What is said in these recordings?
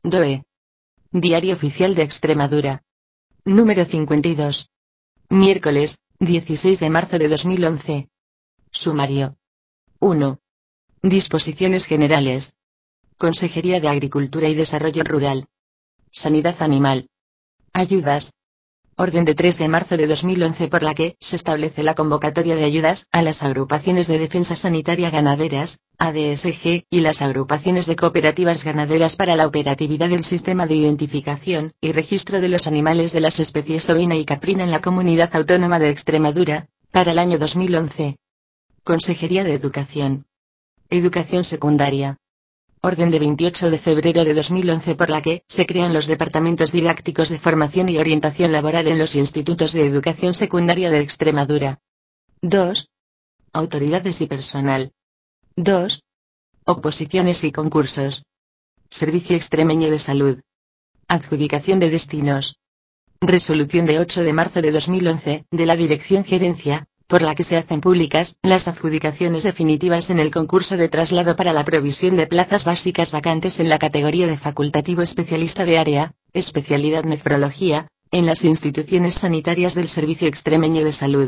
DOE. Diario Oficial de Extremadura. Número 52. Miércoles, 16 de marzo de 2011. Sumario. 1. Disposiciones generales. Consejería de Agricultura y Desarrollo Rural. Sanidad Animal. Ayudas. Orden de 3 de marzo de 2011 por la que se establece la convocatoria de ayudas a las agrupaciones de defensa sanitaria ganaderas, ADSG, y las agrupaciones de cooperativas ganaderas para la operatividad del sistema de identificación y registro de los animales de las especies ovina y caprina en la Comunidad Autónoma de Extremadura, para el año 2011. Consejería de Educación. Educación Secundaria. Orden de 28 de febrero de 2011 por la que se crean los departamentos didácticos de formación y orientación laboral en los institutos de educación secundaria de Extremadura. 2. Autoridades y personal. 2. Oposiciones y concursos. Servicio Extremeño de Salud. Adjudicación de destinos. Resolución de 8 de marzo de 2011, de la Dirección Gerencia, por la que se hacen públicas las adjudicaciones definitivas en el concurso de traslado para la provisión de plazas básicas vacantes en la categoría de facultativo especialista de área, especialidad nefrología, en las instituciones sanitarias del Servicio Extremeño de Salud.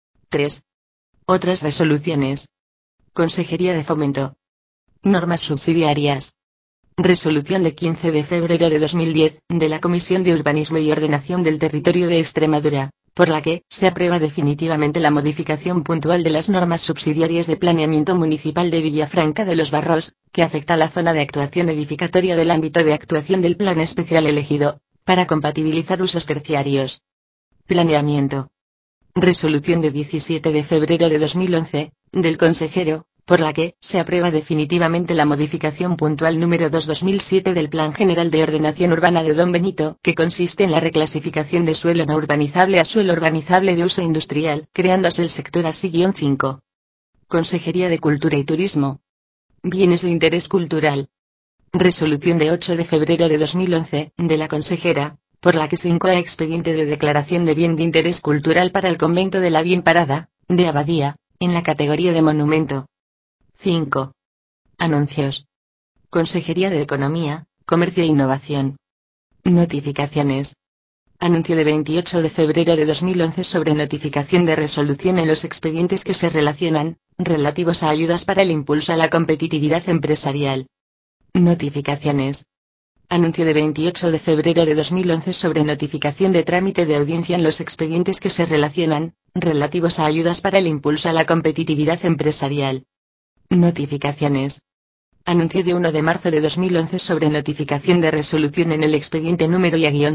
3. Otras resoluciones. Consejería de Fomento. Normas subsidiarias. Resolución de 15 de febrero de 2010, de la Comisión de Urbanismo y Ordenación del Territorio de Extremadura, por la que se aprueba definitivamente la modificación puntual de las normas subsidiarias de planeamiento municipal de Villafranca de los Barros, que afecta a la zona de actuación edificatoria del ámbito de actuación del plan especial elegido, para compatibilizar usos terciarios. Planeamiento. Resolución de 17 de febrero de 2011, del consejero, por la que se aprueba definitivamente la modificación puntual número 2/2007 del Plan General de Ordenación Urbana de Don Benito, que consiste en la reclasificación de suelo no urbanizable a suelo urbanizable de uso industrial, creándose el sector ASI-5. Consejería de Cultura y Turismo. Bienes de interés cultural. Resolución de 8 de febrero de 2011, de la consejera, por la que se incoa expediente de declaración de bien de interés cultural para el convento de la Bien Parada, de Abadía, en la categoría de monumento. 5. Anuncios. Consejería de Economía, Comercio e Innovación. Notificaciones. Anuncio de 28 de febrero de 2011 sobre notificación de resolución en los expedientes que se relacionan, relativos a ayudas para el impulso a la competitividad empresarial. Notificaciones. Anuncio de 28 de febrero de 2011 sobre notificación de trámite de audiencia en los expedientes que se relacionan, relativos a ayudas para el impulso a la competitividad empresarial. Notificaciones. Anuncio de 1 de marzo de 2011 sobre notificación de resolución en el expediente número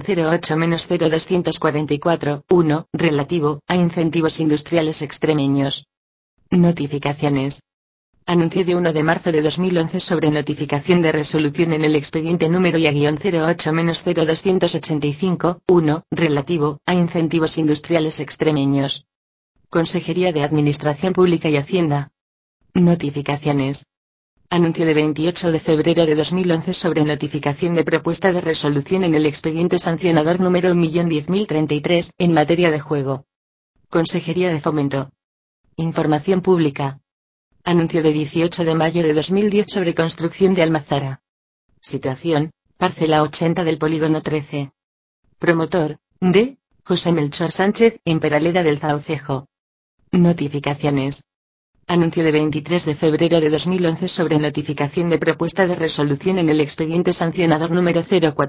IA-08-0244-1, relativo a incentivos industriales extremeños. Notificaciones. Anuncio de 1 de marzo de 2011 sobre notificación de resolución en el expediente número IA-08-0285-1, relativo a incentivos industriales extremeños. Consejería de Administración Pública y Hacienda. Notificaciones. Anuncio de 28 de febrero de 2011 sobre notificación de propuesta de resolución en el expediente sancionador número 1.010.033, en materia de juego. Consejería de Fomento. Información Pública. Anuncio de 18 de mayo de 2010 sobre construcción de Almazara. Situación, parcela 80 del polígono 13. Promotor, D. José Melchor Sánchez, en Peraleda del Zaucejo. Notificaciones. Anuncio de 23 de febrero de 2011 sobre notificación de propuesta de resolución en el expediente sancionador número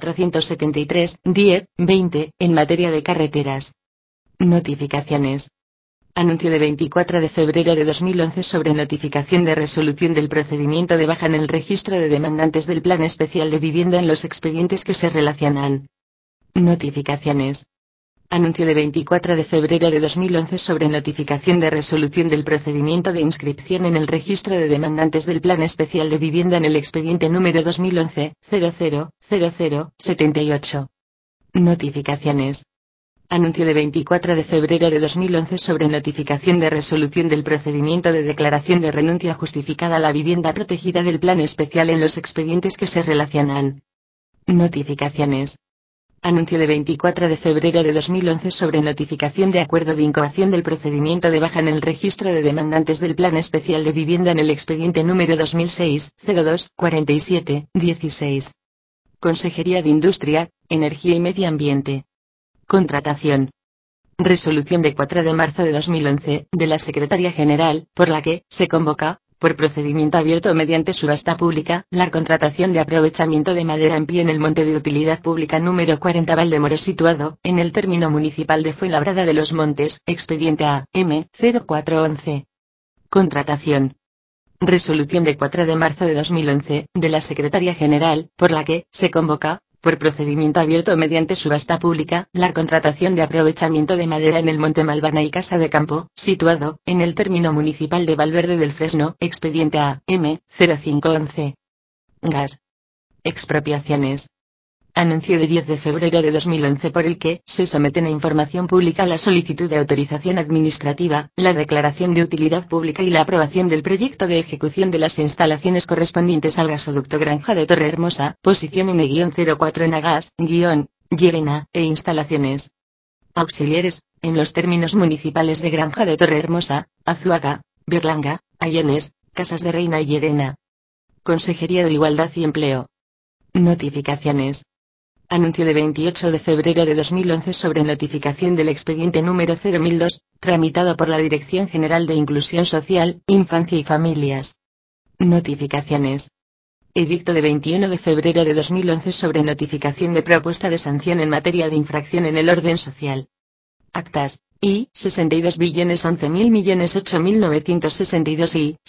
0473-10-20, en materia de carreteras. Notificaciones. Anuncio de 24 de febrero de 2011 sobre notificación de resolución del procedimiento de baja en el registro de demandantes del Plan Especial de Vivienda en los expedientes que se relacionan. Notificaciones. Anuncio de 24 de febrero de 2011 sobre notificación de resolución del procedimiento de inscripción en el registro de demandantes del Plan Especial de Vivienda en el expediente número 2011-000078. Notificaciones. Anuncio de 24 de febrero de 2011 sobre notificación de resolución del procedimiento de declaración de renuncia justificada a la vivienda protegida del Plan Especial en los expedientes que se relacionan. Notificaciones. Anuncio de 24 de febrero de 2011 sobre notificación de acuerdo de incoación del procedimiento de baja en el registro de demandantes del Plan Especial de Vivienda en el expediente número 2006-02-47-16. Consejería de Industria, Energía y Medio Ambiente. Contratación. Resolución de 4 de marzo de 2011, de la Secretaría General, por la que se convoca, por procedimiento abierto mediante subasta pública, la contratación de aprovechamiento de madera en pie en el monte de utilidad pública número 40 Valdemoro situado en el término municipal de Fuenlabrada de los Montes, expediente A.M. 0411. Contratación. Resolución de 4 de marzo de 2011, de la Secretaría General, por la que se convoca, por procedimiento abierto mediante subasta pública, la contratación de aprovechamiento de madera en el Monte Malvana y Casa de Campo, situado en el término municipal de Valverde del Fresno, expediente A.M. 0511. Gas. Expropiaciones. Anuncio de 10 de febrero de 2011 por el que se someten a información pública la solicitud de autorización administrativa, la declaración de utilidad pública y la aprobación del proyecto de ejecución de las instalaciones correspondientes al gasoducto Granja de Torrehermosa, posición N-04 en Agas, Llerena, e instalaciones auxiliares, en los términos municipales de Granja de Torrehermosa, Azuaga, Berlanga, Allanes, Casas de Reina y Llerena. Consejería de Igualdad y Empleo. Notificaciones. Anuncio de 28 de febrero de 2011 sobre notificación del expediente número 01002, tramitado por la Dirección General de Inclusión Social, Infancia y Familias. Notificaciones. Edicto de 21 de febrero de 2011 sobre notificación de propuesta de sanción en materia de infracción en el orden social. Actas. I. 62.011.000.008.962 y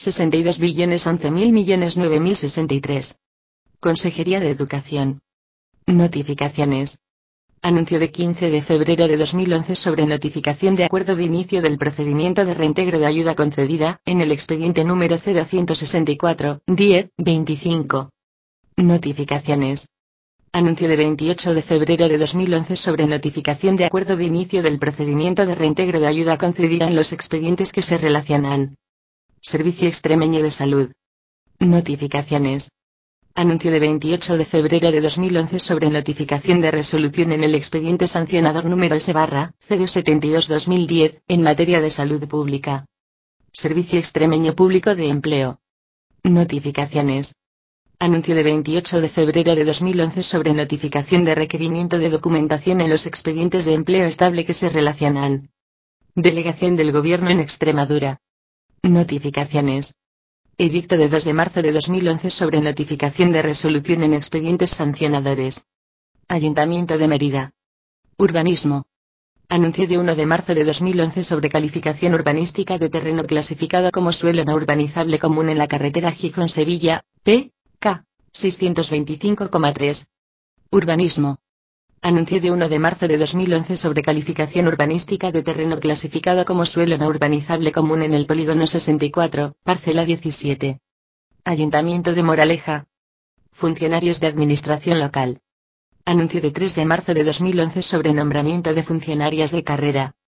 62.011.000.009.063. Consejería de Educación. Notificaciones. Anuncio de 15 de febrero de 2011 sobre notificación de acuerdo de inicio del procedimiento de reintegro de ayuda concedida, en el expediente número 0164, 10-25. Notificaciones. Anuncio de 28 de febrero de 2011 sobre notificación de acuerdo de inicio del procedimiento de reintegro de ayuda concedida en los expedientes que se relacionan. Servicio Extremeño de Salud. Notificaciones. Anuncio de 28 de febrero de 2011 sobre notificación de resolución en el expediente sancionador número S/072-2010, en materia de salud pública. Servicio Extremeño Público de Empleo. Notificaciones. Anuncio de 28 de febrero de 2011 sobre notificación de requerimiento de documentación en los expedientes de empleo estable que se relacionan. Delegación del Gobierno en Extremadura. Notificaciones. Edicto de 2 de marzo de 2011 sobre notificación de resolución en expedientes sancionadores. Ayuntamiento de Mérida. Urbanismo. Anuncio de 1 de marzo de 2011 sobre calificación urbanística de terreno clasificado como suelo no urbanizable común en la carretera Gijón-Sevilla, P.K. 625,3. Urbanismo. Anuncio de 1 de marzo de 2011 sobre calificación urbanística de terreno clasificado como suelo no urbanizable común en el polígono 64, parcela 17. Ayuntamiento de Moraleja. Funcionarios de Administración Local. Anuncio de 3 de marzo de 2011 sobre nombramiento de funcionarias de carrera.